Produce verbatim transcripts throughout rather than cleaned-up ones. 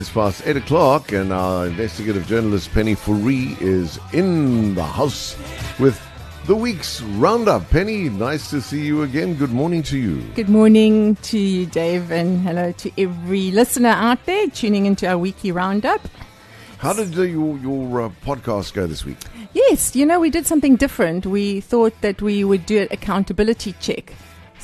It's past eight o'clock, and our investigative journalist Penny Fourie is in the house with the week's roundup. Penny, nice to see you again. Good morning to you. Good morning to you, Dave, and hello to every listener out there tuning into our weekly roundup. How did uh, your, your uh, podcast go this week? Yes, you know, we did something different. We thought that we would do an accountability check.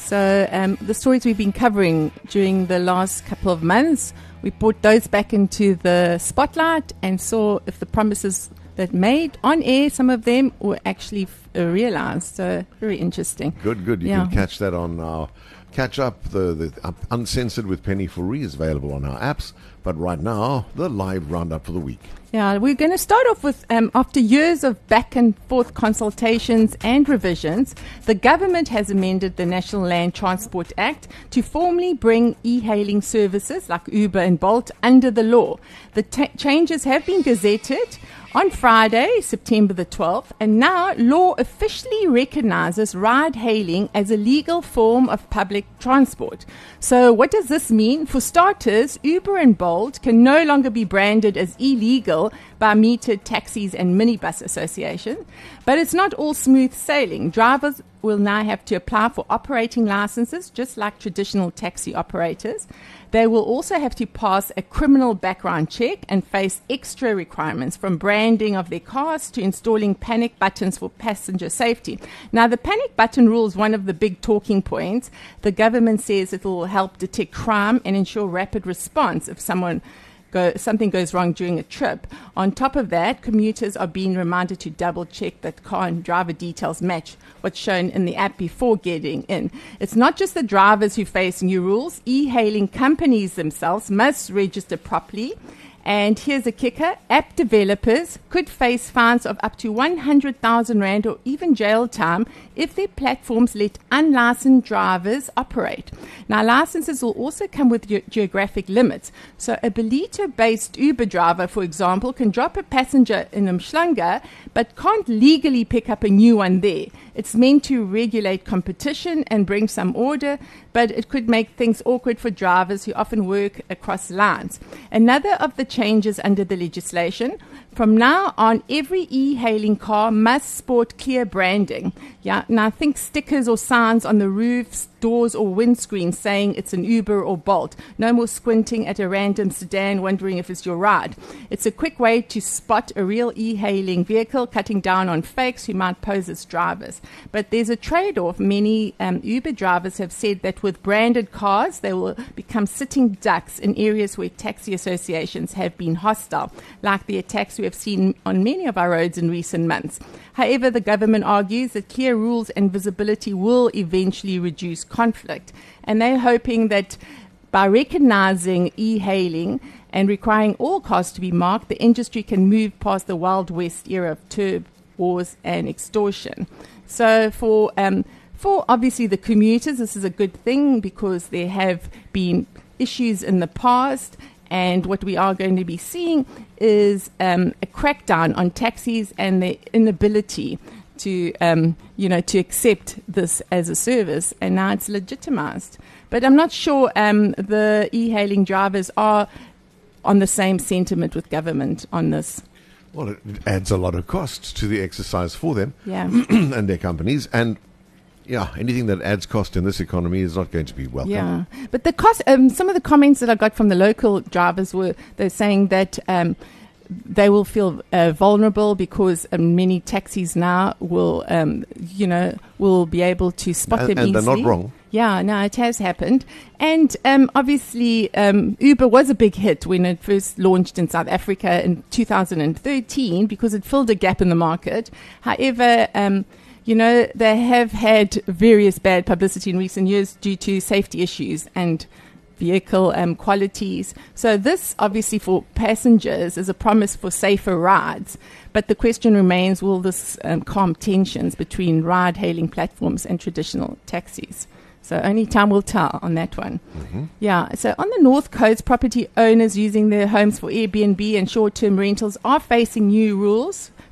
So um, the stories we've been covering during the last couple of months, we brought those back into the spotlight and saw if the promises that made on air, some of them were actually f- uh, realized. So very interesting. Good, good. You yeah. can catch that on our catch up. The, the uh, Uncensored with Penny Fourie is available on our apps. But right now, the live roundup for the week. Yeah, we're going to start off with, um, after years of back and forth consultations and revisions, the government has amended the National Land Transport Act to formally bring e-hailing services like Uber and Bolt under the law. The t- changes have been gazetted on Friday, September the twelfth, and now law officially recognizes ride-hailing as a legal form of public transport. So what does this mean? For starters, Uber and Bolt can no longer be branded as illegal by metered taxis and minibus associations, but it's not all smooth sailing. Drivers will now have to apply for operating licenses, just like traditional taxi operators. They will also have to pass a criminal background check and face extra requirements, from branding of their cars to installing panic buttons for passenger safety. Now, the panic button rule is one of the big talking points. The government says it will help detect crime and ensure rapid response if someone Go, something goes wrong during a trip. On top of that, commuters are being reminded to double check that car and driver details match what's shown in the app before getting in. It's not just the drivers who face new rules. E-hailing companies themselves must register properly. And here's a kicker. App developers could face fines of up to one hundred thousand rand or even jail time if their platforms let unlicensed drivers operate. Now, licenses will also come with ge- geographic limits. So a Ballito-based Uber driver, for example, can drop a passenger in Umhlanga, but can't legally pick up a new one there. It's meant to regulate competition and bring some order, but it could make things awkward for drivers who often work across lines. Another of the changes under the legislation: from now on, every e-hailing car must sport clear branding. Yeah, now think stickers or signs on the roofs, doors or windscreen saying it's an Uber or Bolt. No more squinting at a random sedan wondering if it's your ride. It's a quick way to spot a real e-hailing vehicle, cutting down on fakes who might pose as drivers. But there's a trade-off. Many um, Uber drivers have said that with branded cars, they will become sitting ducks in areas where taxi associations have been hostile, like the attacks we have seen on many of our roads in recent months. However, the government argues that clear rules and visibility will eventually reduce conflict. And they're hoping that by recognizing e-hailing and requiring all cars to be marked, the industry can move past the Wild West era of turb wars and extortion. So for um, for obviously the commuters, this is a good thing because there have been issues in the past. And what we are going to be seeing is um, a crackdown on taxis and their inability to, um, you know, to accept this as a service. And now it's legitimized. But I'm not sure um, the e-hailing drivers are on the same sentiment with government on this. Well, it adds a lot of cost to the exercise for them yeah. and their companies. And yeah, anything that adds cost in this economy is not going to be welcome. Yeah, but the cost. Um, some of the comments that I got from the local drivers were they're saying that um, they will feel uh, vulnerable because um, many taxis now will, um, you know, will be able to spot and, them and easily. And they're not wrong. Yeah, no, it has happened. And um, obviously, um, Uber was a big hit when it first launched in South Africa in two thousand thirteen because it filled a gap in the market. However, um, you know, they have had various bad publicity in recent years due to safety issues and vehicle um, qualities. So this, obviously, for passengers is a promise for safer rides. But the question remains, will this um, calm tensions between ride-hailing platforms and traditional taxis? So only time will tell on that one. Mm-hmm. Yeah. So on the North Coast, property owners using their homes for Airbnb and short-term rentals are facing new rules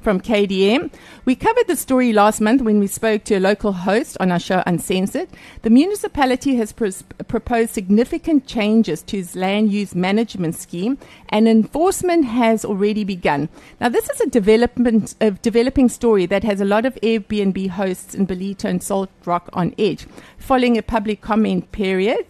from K D M. We covered the story last month when we spoke to a local host on our show Uncensored. The municipality has pros- proposed significant changes to its land use management scheme, and enforcement has already begun. Now, this is a development, a developing story that has a lot of Airbnb hosts in Ballito and Salt Rock on edge. Following a public comment period,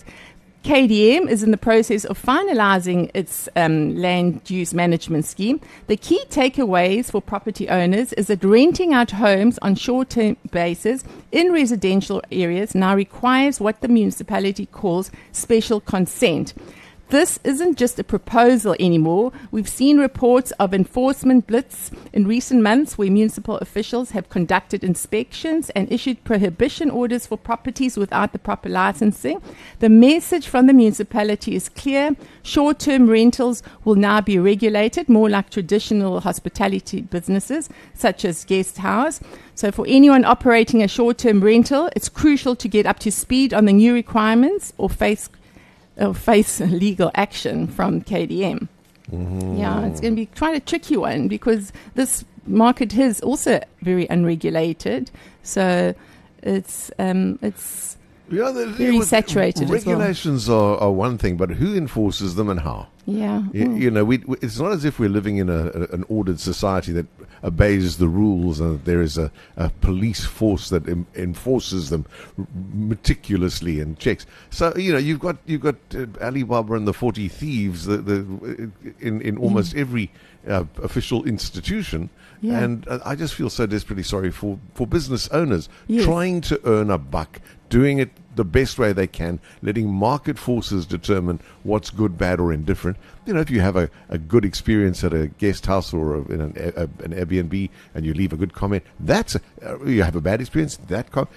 K D M is in the process of finalizing its um, land use management scheme. The key takeaways for property owners is that renting out homes on short-term basis in residential areas now requires what the municipality calls special consent. This isn't just a proposal anymore. We've seen reports of enforcement blitz in recent months where municipal officials have conducted inspections and issued prohibition orders for properties without the proper licensing. The message from the municipality is clear. Short-term rentals will now be regulated, more like traditional hospitality businesses, such as guest house. So for anyone operating a short-term rental, it's crucial to get up to speed on the new requirements or face or face legal action from K D M. Mm-hmm. Yeah, it's going to be quite a tricky one because this market is also very unregulated. So it's um, it's yeah, the, very the, saturated. Regulations as well. are, are one thing, but who enforces them and how? Yeah, you, mm. you know, we, we, it's not as if we're living in a, a, an ordered society that obeys the rules and there is a, a police force that em, enforces them meticulously and checks. So you know, you've got you've got uh, Alibaba and the forty thieves the, the, in in almost mm. every uh, official institution. Yeah. And uh, I just feel so desperately sorry for, for business owners yes. trying to earn a buck, doing it the best way they can, letting market forces determine what's good, bad, or indifferent. You know, if you have a, a good experience at a guest house or a, in an, a, an Airbnb and you leave a good comment, that's a, uh, you have a bad experience, that com-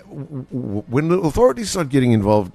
when the authorities start getting involved,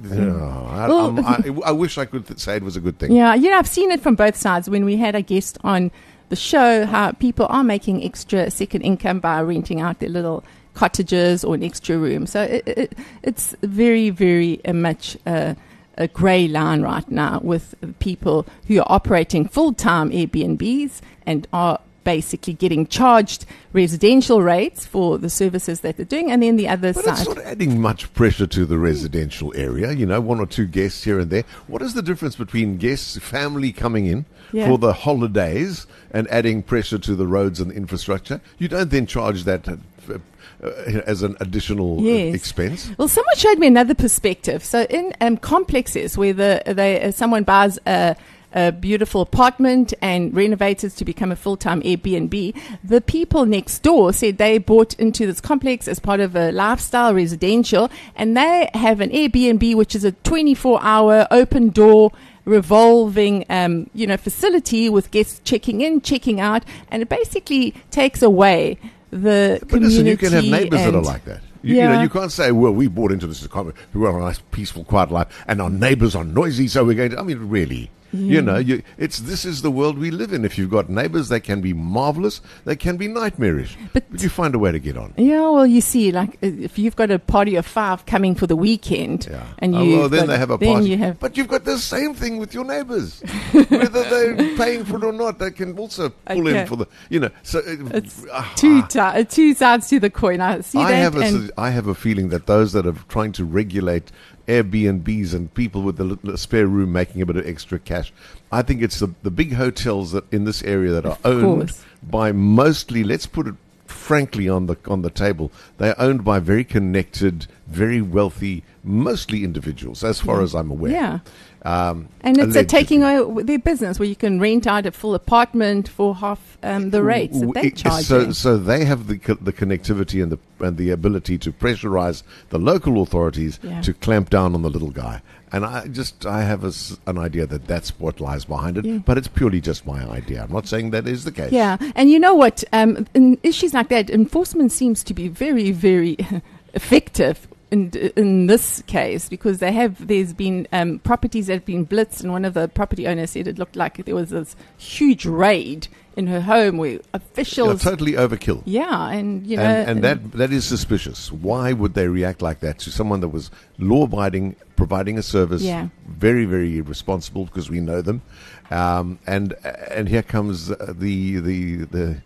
uh, I, well, I, I wish I could th- say it was a good thing. Yeah, you know, I've seen it from both sides. When we had a guest on the show, how people are making extra second income by renting out their little cottages or an extra room. So it, it, it's very, very uh, much uh, a grey line right now with people who are operating full-time Airbnbs and are basically getting charged residential rates for the services that they're doing, and then the other but side. But it's not adding much pressure to the residential area, you know, one or two guests here and there. What is the difference between guests, family coming in yeah. for the holidays and adding pressure to the roads and the infrastructure? You don't then charge that uh, uh, as an additional yes. expense. Well, someone showed me another perspective. So in um, complexes where the, they, uh, someone buys a a beautiful apartment and renovates it to become a full-time Airbnb, the people next door said they bought into this complex as part of a lifestyle residential, and they have an Airbnb which is a twenty-four hour open door revolving um, you know facility with guests checking in, checking out, and it basically takes away the but community. Listen, you can have neighbors that are like that. You, yeah. you know, you can't say, well, we bought into this apartment, we want a nice, peaceful, quiet life, and our neighbors are noisy, so we're going to... I mean, really... Yeah. You know, you, it's this is the world we live in. If you've got neighbors, they can be marvelous, they can be nightmarish, but, but you find a way to get on. Yeah, well, you see, like if you've got a party of five coming for the weekend, yeah. and you oh, well, then they have a party. You have but you've got the same thing with your neighbors, whether they're paying for it or not. They can also pull okay. in for the, you know. So it, it's uh, two uh, two sides to the coin. I see I that. Have a, and I have a feeling that those that are trying to regulate Airbnbs and people with the little spare room making a bit of extra cash, I think it's the, the big hotels that in this area that are owned by mostly, let's put it frankly on the on the table, they're owned by very connected, very wealthy, mostly individuals, as far yeah. as I'm aware. Yeah. Um, and it's a taking over their business where you can rent out a full apartment for half um, the rates that they charge. So, so they have the co- the connectivity and the and the ability to pressurize the local authorities yeah. to clamp down on the little guy. And I just I have a, an idea that that's what lies behind it, yeah. but it's purely just my idea. I'm not saying that is the case. Yeah, and you know what? Um, in issues like that, enforcement seems to be very, very effective. In, in this case, because they have, there's been um, properties that have been blitzed, and one of the property owners said it looked like there was this huge raid in her home where officials yeah, totally overkill. Yeah, and you know, and, and that that is suspicious. Why would they react like that to someone that was law-abiding, providing a service, yeah. very, very responsible because we know them, um, and and here comes the the the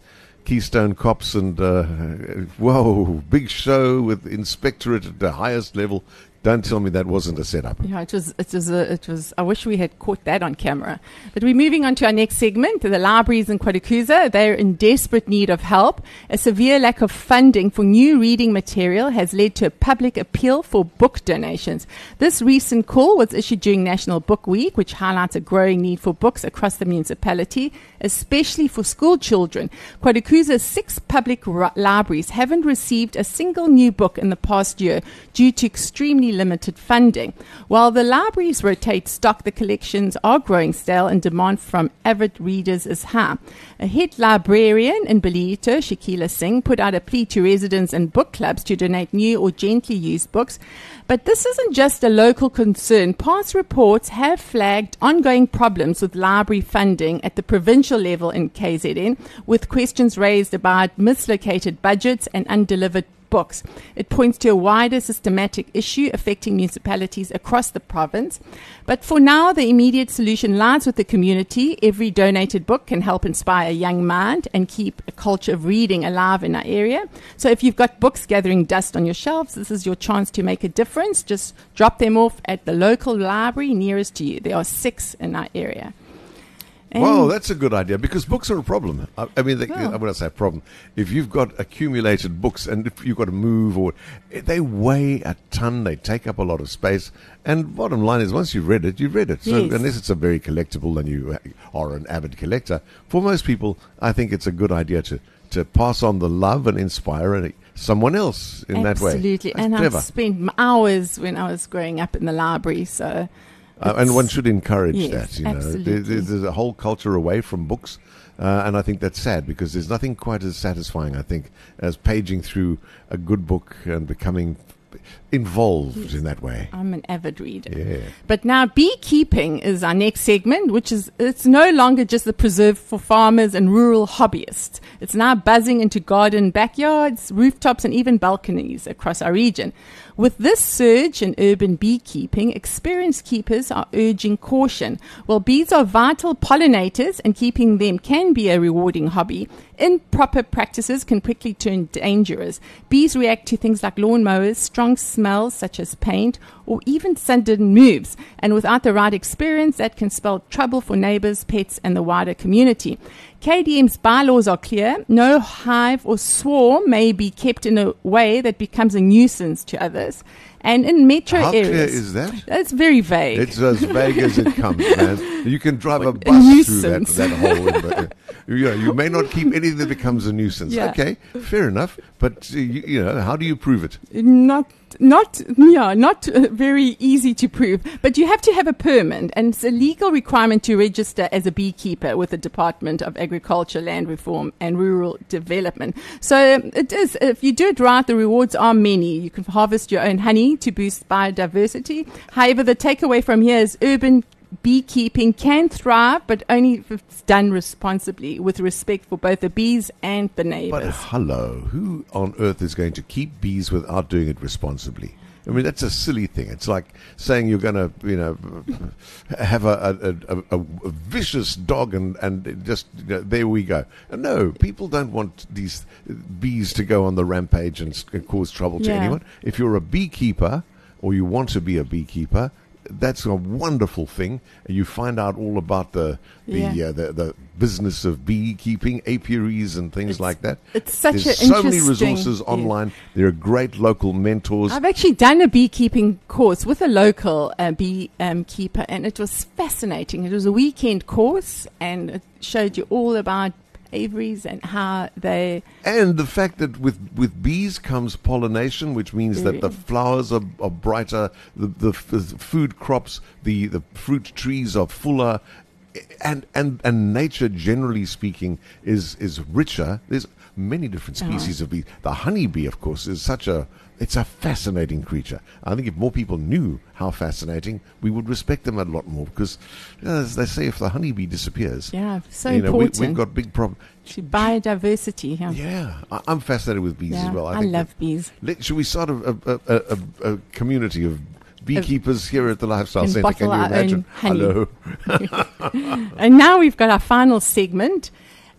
Keystone Cops and, uh, whoa, big show with inspectorate at the highest level. Don't tell me that wasn't a setup. Yeah, it was. It was. A, it was. I wish we had caught that on camera. But we're moving on to our next segment. The libraries in KwaDukuza, they're in desperate need of help. A severe lack of funding for new reading material has led to a public appeal for book donations. This recent call was issued during National Book Week, which highlights a growing need for books across the municipality, especially for school children. KwaDukuza's six public ra- libraries haven't received a single new book in the past year due to extremely limited funding. While the libraries rotate stock, the collections are growing stale and demand from avid readers is high. A head librarian in Belito, Shakila Singh, put out a plea to residents and book clubs to donate new or gently used books. But this isn't just a local concern. Past reports have flagged ongoing problems with library funding at the provincial level in K Z N, with questions raised about mislocated budgets and undelivered books. It points to a wider systematic issue affecting municipalities across the province. But for now, the immediate solution lies with the community. Every donated book can help inspire a young mind and keep a culture of reading alive in our area. So if you've got books gathering dust on your shelves, this is your chance to make a difference. Just drop them off at the local library nearest to you. There are six in our area. And well, that's a good idea, because books are a problem. I, I mean, they, well, when I say a problem, if you've got accumulated books and if you've got to move, or they weigh a ton, they take up a lot of space. And bottom line is, once you've read it, you've read it. So yes. Unless it's a very collectible and you are an avid collector, for most people, I think it's a good idea to, to pass on the love and inspire someone else in Absolutely. that way. Absolutely. And clever. I've spent hours when I was growing up in the library, so... Uh, and one should encourage yes, that. You know, absolutely. there, there's a whole culture away from books, uh, and I think that's sad, because there's nothing quite as satisfying, I think, as paging through a good book and becoming involved yes. in that way. I'm an avid reader. Yeah. But now beekeeping is our next segment, which is, it's no longer just the preserve for farmers and rural hobbyists. It's now buzzing into garden backyards, rooftops, and even balconies across our region. With this surge in urban beekeeping, experienced keepers are urging caution. While bees are vital pollinators and keeping them can be a rewarding hobby, improper practices can quickly turn dangerous. Bees react to things like lawnmowers, strong smells such as paint, or even sudden moves. And without the right experience, that can spell trouble for neighbors, pets, and the wider community. K D M's bylaws are clear. No hive or swarm may be kept in a way that becomes a nuisance to others. And in metro How areas... How clear is that? It's very vague. It's as vague as it comes, man. You can drive a What, bus a through that, that hole. In the, you know, you may not keep anything that becomes a nuisance. Yeah. Okay, fair enough. But, uh, you, you know, how do you prove it? Not... Not, yeah, not uh, very easy to prove, but you have to have a permit, and it's a legal requirement to register as a beekeeper with the Department of Agriculture, Land Reform and Rural Development. So um, it is, if you do it right, the rewards are many. You can harvest your own honey to boost biodiversity. However, the takeaway from here is urban beekeeping can thrive, but only if it's done responsibly, with respect for both the bees and the neighbors. But hello, who on earth is going to keep bees without doing it responsibly? I mean, that's a silly thing. It's like saying you're going to, you know, have a, a, a, a vicious dog and, and just, you know, there we go. And no, people don't want these bees to go on the rampage and cause trouble to Yeah. anyone. If you're a beekeeper, or you want to be a beekeeper, that's a wonderful thing. You find out all about the the, Yeah. uh, the the business of beekeeping, apiaries, and things It's- like that. it's such There's a so many interesting- resources yeah. online. There are great local mentors. I've actually done a beekeeping course with a local uh, bee um, keeper, and it was fascinating. It was a weekend course, and it showed you all about aviaries and how they... And the fact that with, with bees comes pollination, which means that the flowers are, are brighter, the, the, f- the food crops, the, the fruit trees are fuller, and, and, and nature, generally speaking, is, is richer. There's many different species Uh-huh. of bees. The honeybee, of course, is such a... It's a fascinating creature. I think if more people knew how fascinating, we would respect them a lot more, because, you know, as they say, if the honeybee disappears... Yeah, so you know, important. we, we've got big problems. To biodiversity, yeah. Yeah, I, I'm fascinated with bees Yeah, as well. I, think love that- bees. Let, should we start a, a, a, a, a community of beekeepers here at the Lifestyle and Centre? Can bottle you our imagine? own honey. Hello. And now we've got our final segment.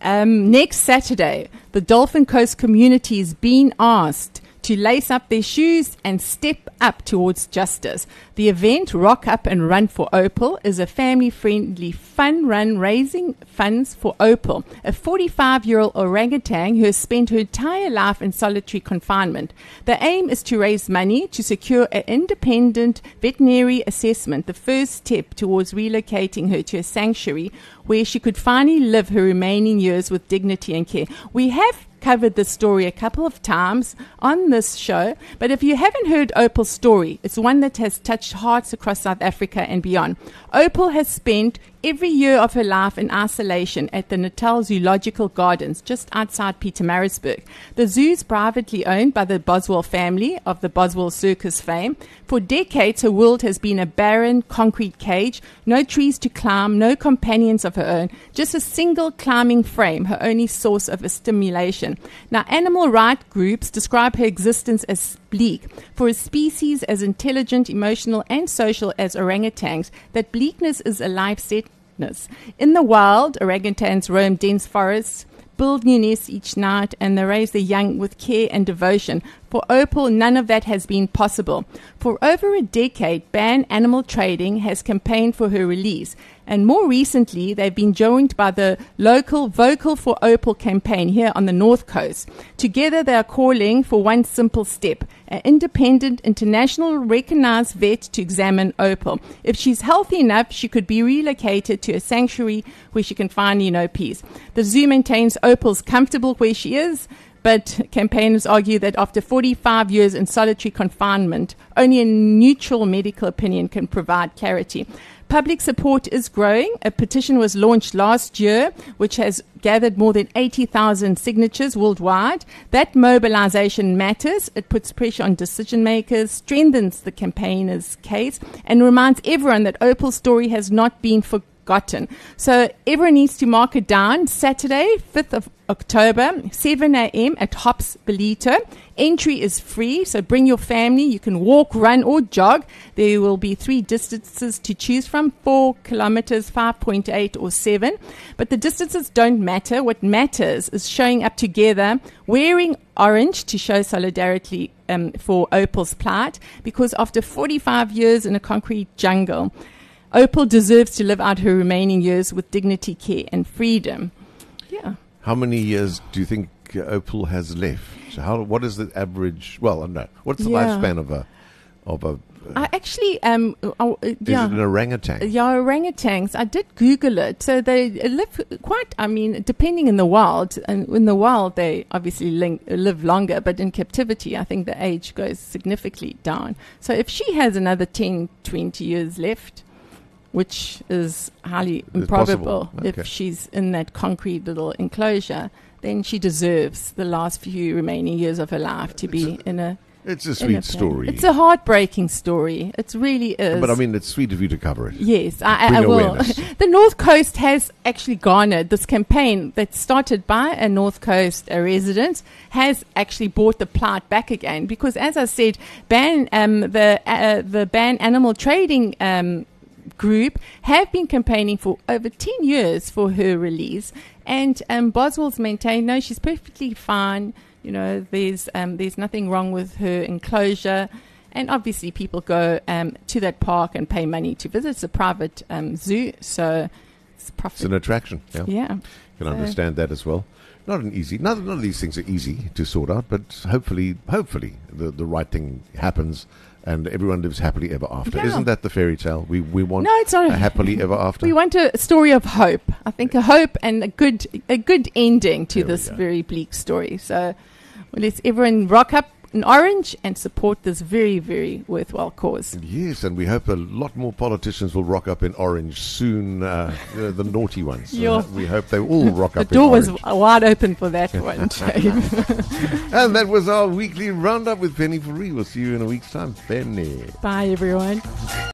Um, next Saturday, the Dolphin Coast community is being asked to lace up their shoes and step up towards justice. The event, Rock Up and Run for Opal, is a family-friendly fun run raising funds for Opal, a forty-five-year-old orangutan who has spent her entire life in solitary confinement. The aim is to raise money to secure an independent veterinary assessment, the first step towards relocating her to a sanctuary where she could finally live her remaining years with dignity and care. We have covered this story a couple of times on this show, but if you haven't heard Opal's story, it's one that has touched hearts across South Africa and beyond. Opal has spent every year of her life in isolation at the Natal Zoological Gardens, just outside Pietermaritzburg. The zoo is privately owned by the Boswell family of the Boswell Circus fame. For decades, her world has been a barren concrete cage, no trees to climb, no companions of her own, just a single climbing frame, her only source of stimulation. Now, animal rights groups describe her existence as bleak. For a species as intelligent, emotional, and social as orangutans, that bleakness is a life sentence. In the wild, orangutans roam dense forests, build new nests each night, and they raise their young with care and devotion. For Opal, none of that has been possible. For over a decade, Ban Animal Trading has campaigned for her release. And more recently, they've been joined by the local Vocal for Opal campaign here on the North Coast. Together, they are calling for one simple step, an independent, international recognized vet to examine Opal. If she's healthy enough, she could be relocated to a sanctuary where she can find, you know, peace. The zoo maintains Opal's comfortable where she is, but campaigners argue that after forty-five years in solitary confinement, only a neutral medical opinion can provide clarity. Public support is growing. A petition was launched last year, which has gathered more than eighty thousand signatures worldwide. That mobilization matters. It puts pressure on decision makers, strengthens the campaigners' case, and reminds everyone that Opal's story has not been forgotten. So everyone needs to mark it down. Saturday, fifth of October, seven a.m. at Hops Belito. Entry is free, so bring your family. You can walk, run, or jog. There will be three distances to choose from, four kilometers, five point eight, or seven. But the distances don't matter. What matters is showing up together, wearing orange to show solidarity um, for Opal's plight, because after forty-five years in a concrete jungle, Opal deserves to live out her remaining years with dignity, care, and freedom. Yeah. How many years do you think uh, Opal has left? So how? What is the average? Well, no. What's the Yeah. lifespan of a of a? Uh, I actually, um, uh, uh, is yeah. it an orangutan? Yeah, orangutans. I did Google it. So they live quite, I mean, depending in the wild. And in the wild, they obviously link, live longer. But in captivity, I think the age goes significantly down. So if she has another ten, twenty years left, which is highly It's improbable possible. Okay. if she's in that concrete little enclosure, then she deserves the last few remaining years of her life to be in a... It's a in a sweet plan. story. It's a heartbreaking story. It really is. But I mean, it's sweet of you to cover it. Yes, I, I, Bring I will. awareness. The North Coast has actually garnered this campaign that started by a North Coast a resident, has actually brought the plight back again, because, as I said, ban um, the uh, the Ban Animal Trading um, group have been campaigning for over ten years for her release, and um, Boswell's maintained no, she's perfectly fine. You know, there's um, there's nothing wrong with her enclosure. And obviously people go um, to that park and pay money to visit. It's a private um, zoo, so it's profit. It's an attraction. Yeah, Yeah. can So- understand that as well. Not an easy. None, none of these things are easy to sort out, but hopefully, hopefully, the the right thing happens, and everyone lives happily ever after. Yeah. Isn't that the fairy tale? We we want No, it's not. a happily ever after. We want a story of hope. I think a hope and a good a good ending to There we this go. very bleak story. So well, let's everyone rock up in orange and support this very, very worthwhile cause. Yes, and we hope a lot more politicians will rock up in orange soon. Uh, the, the naughty ones. Yeah. Uh, we hope they all rock The up. door in was orange. wide open for that one, Dave. And that was our weekly roundup with Penny Fourie. We'll see you in a week's time. Penny. Bye, everyone.